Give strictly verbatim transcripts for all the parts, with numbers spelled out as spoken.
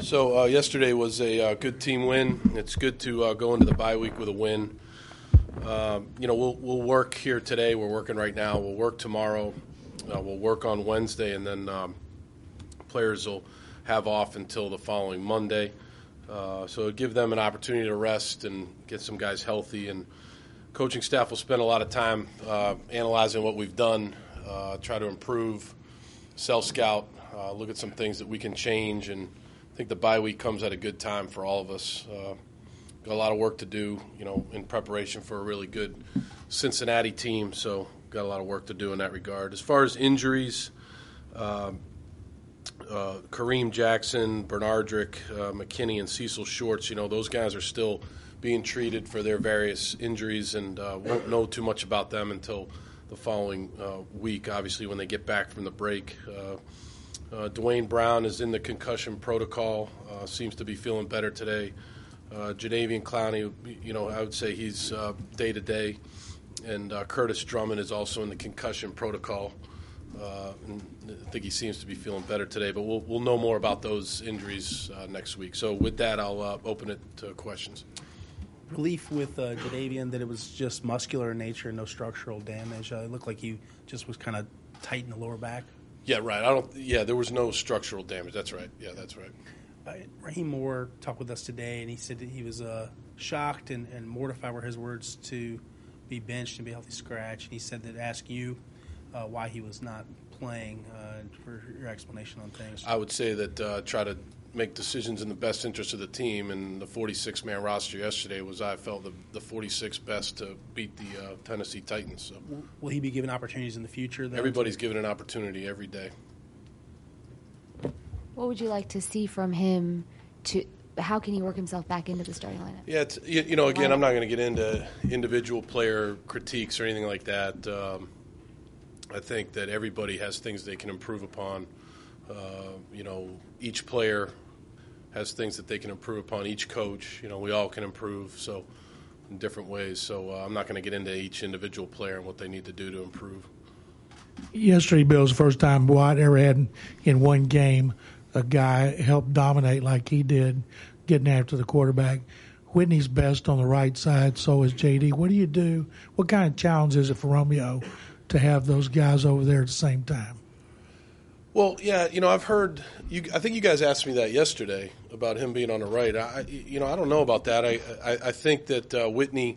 So uh, yesterday was a uh, good team win. It's good to uh, go into the bye week with a win. Um, you know, we'll we'll work here today. We're working right now. We'll work tomorrow. Uh, we'll work on Wednesday, and then um, players will have off until the following Monday. Uh, so it'll give them an opportunity to rest and get some guys healthy. And coaching staff will spend a lot of time uh, analyzing what we've done, uh, try to improve, sell scout, uh, look at some things that we can change. And I think the bye week comes at a good time for all of us. Uh, got a lot of work to do, you know, in preparation for a really good Cincinnati team. So got a lot of work to do in that regard. As far as injuries, uh, uh, Kareem Jackson, Bernardrick, uh, McKinney, and Cecil Shorts, you know, those guys are still being treated for their various injuries, and uh, won't know too much about them until the following uh, week, obviously, when they get back from the break. Uh, uh, Dwayne Brown is in the concussion protocol, uh, seems to be feeling better today. Uh, Jadeveon Clowney, you know, I would say he's uh, day-to-day. And uh, Curtis Drummond is also in the concussion protocol. Uh, and I think he seems to be feeling better today. But we'll we'll know more about those injuries uh, next week. So with that, I'll uh, open it to questions. Relief with uh, Jadeveon that it was just muscular in nature and no structural damage. Uh, it looked like he just was kind of tight in the lower back. Yeah, right. I don't. Yeah, there was no structural damage. That's right. Yeah, that's right. Uh, Raheem Moore talked with us today, and he said that he was uh, shocked and, and mortified, were his words, to be benched and be a healthy scratch. And he said that ask you uh, why he was not playing, uh, for your explanation on things. I would say that uh, try to make decisions in the best interest of the team, and the forty-six man roster yesterday was, I felt, the, the forty-sixth best to beat the uh, Tennessee Titans. So. Will he be given opportunities in the future? Then? Everybody's given an opportunity every day. What would you like to see from him? To how can he work himself back into the starting lineup? Yeah, it's, you, you know, again, I'm not going to get into individual player critiques or anything like that. Um, I think that everybody has things they can improve upon. Uh, you know, each player has things that they can improve upon. Each coach, you know, we all can improve, so in different ways. So uh, I'm not going to get into each individual player and what they need to do to improve. Yesterday, Bill, was the first time Watt ever had in one game a guy help dominate like he did, getting after the quarterback. Whitney's best on the right side, so is J D. What do you do? What kind of challenge is it for Romeo to have those guys over there at the same time? Well, yeah, you know, I've heard you. I think you guys asked me that yesterday about him being on the right. I, you know, I don't know about that. I, I, I think that uh, Whitney,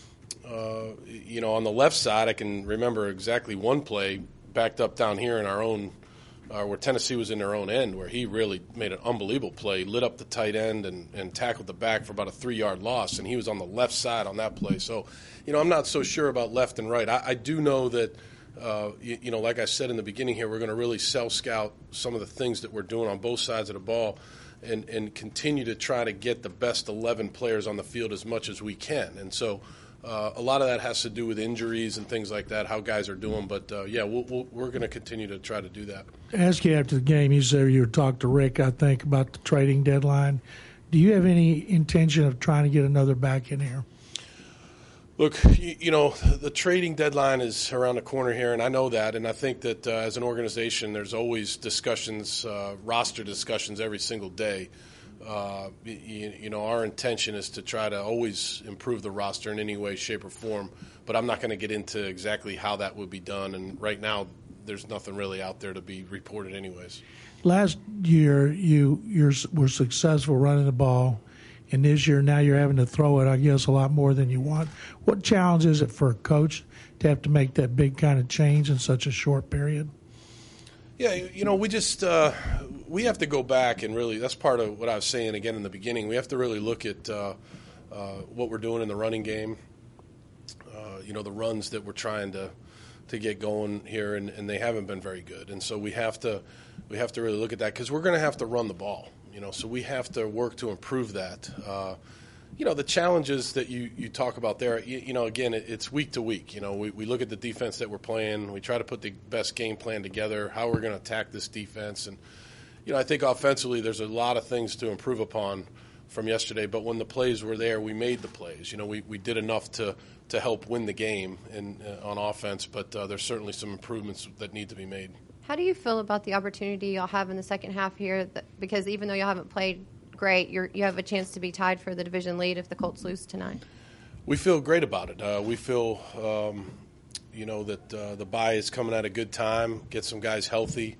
uh, you know, on the left side, I can remember exactly one play backed up down here in our own, uh, where Tennessee was in their own end, where he really made an unbelievable play, lit up the tight end and, and tackled the back for about a three-yard loss, and he was on the left side on that play. So, you know, I'm not so sure about left and right. I, I do know that. Uh, you, you know, like I said in the beginning here, we're going to really sell-scout some of the things that we're doing on both sides of the ball and, and continue to try to get the best eleven players on the field as much as we can. And so uh, a lot of that has to do with injuries and things like that, how guys are doing. But, uh, yeah, we'll, we'll, we're going to continue to try to do that. To ask you after the game, you said you talked to Rick, I think, about the trading deadline. Do you have any intention of trying to get another back in here? Look, you, you know, the trading deadline is around the corner here, and I know that. And I think that uh, as an organization, there's always discussions, uh, roster discussions every single day. Uh, you, you know, our intention is to try to always improve the roster in any way, shape, or form. But I'm not going to get into exactly how that would be done. And right now, there's nothing really out there to be reported anyways. Last year, you you were successful running the ball. And this year, now you're having to throw it, I guess, a lot more than you want. What challenge is it for a coach to have to make that big kind of change in such a short period? Yeah, you know, we just uh, we have to go back and really, that's part of what I was saying again in the beginning. We have to really look at uh, uh, what we're doing in the running game, uh, you know, the runs that we're trying to to get going here, and, and they haven't been very good. And so we have to we have to really look at that because we're going to have to run the ball. You know, so we have to work to improve that. Uh, you know, the challenges that you, you talk about there, you, you know, again, it, it's week to week. You know, we, we look at the defense that we're playing. We try to put the best game plan together, how we're going to attack this defense. And, you know, I think offensively there's a lot of things to improve upon from yesterday. But when the plays were there, we made the plays. You know, we, we did enough to, to help win the game in, uh, on offense. But uh, there's certainly some improvements that need to be made. How do you feel about the opportunity y'all have in the second half here? That, because even though y'all haven't played great. You're, you have a chance to be tied for the division lead if the Colts lose tonight. We feel great about it. Uh, we feel, um, you know, that uh, the bye is coming at a good time, get some guys healthy.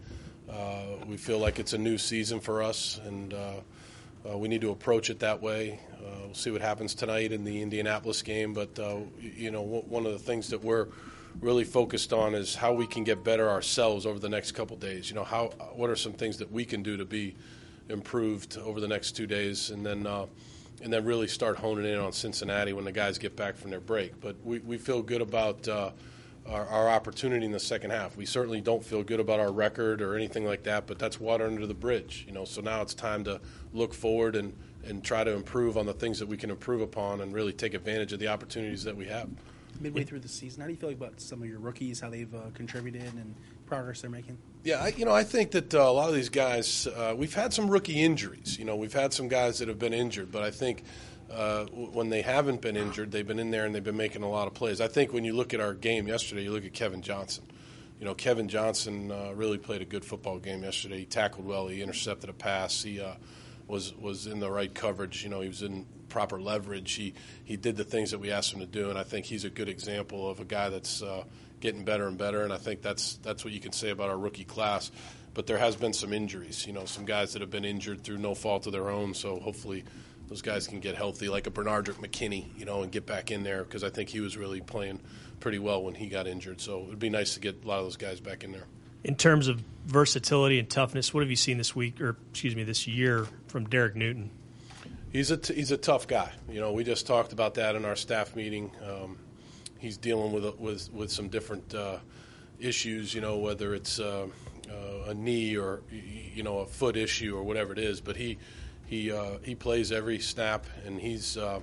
Uh, we feel like it's a new season for us, and uh, uh, we need to approach it that way. Uh, we'll see what happens tonight in the Indianapolis game, but, uh, you know, one of the things that we're really focused on is how we can get better ourselves over the next couple days. You know, how what are some things that we can do to be improved over the next two days, and then uh, and then really start honing in on Cincinnati when the guys get back from their break. But we, we feel good about uh, our, our opportunity in the second half. We certainly don't feel good about our record or anything like that, but that's water under the bridge. You know, so now it's time to look forward and, and try to improve on the things that we can improve upon and really take advantage of the opportunities that we have. Midway through the season, how do you feel about some of your rookies, how they've uh, contributed and progress they're making? Yeah, I, you know, I think that uh, a lot of these guys, uh, we've had some rookie injuries. You know, we've had some guys that have been injured, but I think uh, w- when they haven't been injured, they've been in there and they've been making a lot of plays. I think when you look at our game yesterday, you look at Kevin Johnson. You know, Kevin Johnson uh, really played a good football game yesterday. He tackled well. He intercepted a pass. He uh, was was in the right coverage. You know, he was in proper leverage. He he did the things that we asked him to do, and I think he's a good example of a guy that's uh, getting better and better. And I think that's that's what you can say about our rookie class. But there has been some injuries. You know, some guys that have been injured through no fault of their own. So hopefully those guys can get healthy, like a Bernardrick McKinney, you know, and get back in there, because I think he was really playing pretty well when he got injured. So it would be nice to get a lot of those guys back in there. In terms of versatility and toughness, what have you seen this week, or excuse me, this year from Derek Newton? He's a t- he's a tough guy. You know, we just talked about that in our staff meeting. Um, he's dealing with a, with with some different uh, issues. You know, whether it's uh, uh, a knee or you know a foot issue or whatever it is. But he he uh, he plays every snap, and he's uh,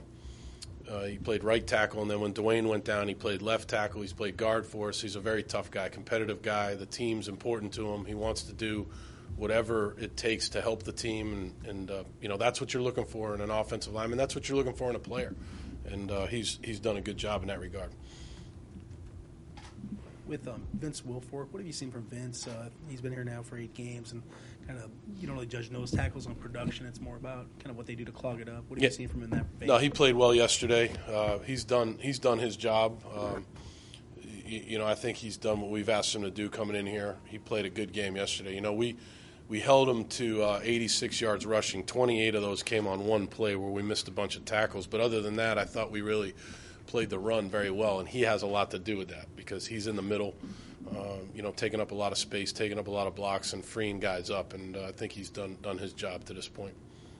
uh, he played right tackle, and then when Dwayne went down, he played left tackle. He's played guard for us. He's a very tough guy, competitive guy. The team's important to him. He wants to do whatever it takes to help the team, and, and uh, you know that's what you're looking for in an offensive lineman. That's what you're looking for in a player, and uh, he's he's done a good job in that regard. With um, Vince Wilfork, what have you seen from Vince? Uh, he's been here now for eight games, and kind of you don't really judge nose tackles on production. It's more about kind of what they do to clog it up. What have Yeah. you seen from him in that vein? No, he played well yesterday. Uh, he's done he's done his job. Um, you, you know, I think he's done what we've asked him to do coming in here. He played a good game yesterday. You know, we we held him to uh, eighty-six yards rushing. twenty-eight of those came on one play where we missed a bunch of tackles. But other than that, I thought we really played the run very well, and he has a lot to do with that because he's in the middle, uh, you know, taking up a lot of space, taking up a lot of blocks, and freeing guys up. And uh, I think he's done done his job to this point.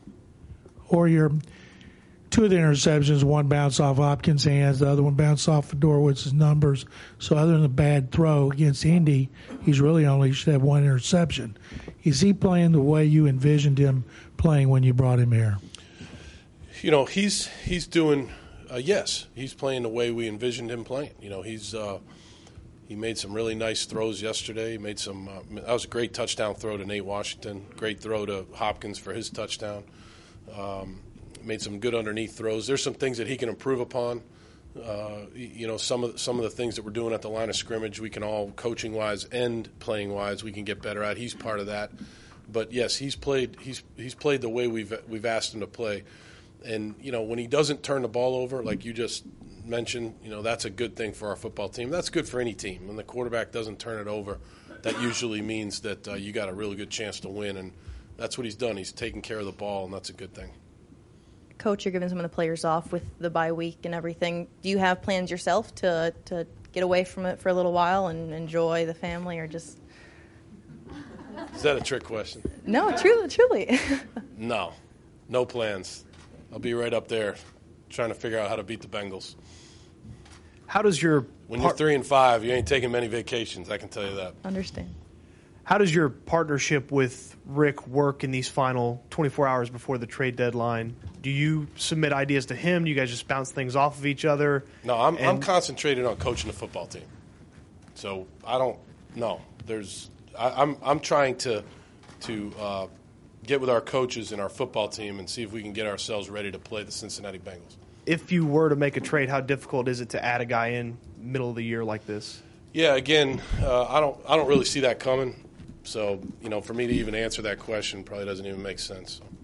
Or your two of the interceptions, one bounced off Hopkins' hands, the other one bounced off Fedorovic's numbers. So other than a bad throw against Indy, he's really only should have one interception. Is he playing the way you envisioned him playing when you brought him here? You know, he's he's doing uh, yes, he's playing the way we envisioned him playing. You know, he's uh, he made some really nice throws yesterday. He made some uh, that was a great touchdown throw to Nate Washington. Great throw to Hopkins for his touchdown. Um, made some good underneath throws. There's some things that he can improve upon. Uh, you know, some of the, some of the things that we're doing at the line of scrimmage, we can all coaching wise and playing wise, we can get better at. He's part of that. But yes, he's played he's he's played the way we've we've asked him to play. And you know, when he doesn't turn the ball over, like you just mentioned, you know, that's a good thing for our football team. That's good for any team. When the quarterback doesn't turn it over, that usually means that uh, you got a really good chance to win. And that's what he's done. He's taken care of the ball, and that's a good thing. Coach, you're giving some of the players off with the bye week and everything. Do you have plans yourself to to get away from it for a little while and enjoy the family, or just? Is that a trick question? No, truly, truly. No, no plans. I'll be right up there trying to figure out how to beat the Bengals. How does your When par- you're three and five, you ain't taking many vacations, I can tell you that. Understand. How does your partnership with Rick work in these final twenty-four hours before the trade deadline? Do you submit ideas to him? Do you guys just bounce things off of each other? No, I'm, And- I'm concentrated on coaching the football team. So I don't, no. There's, I, I'm I'm trying to to uh, get with our coaches and our football team and see if we can get ourselves ready to play the Cincinnati Bengals. If you were to make a trade, how difficult is it to add a guy in middle of the year like this? Yeah, again, uh, I don't I don't really see that coming. So, you know, for me to even answer that question probably doesn't even make sense. So.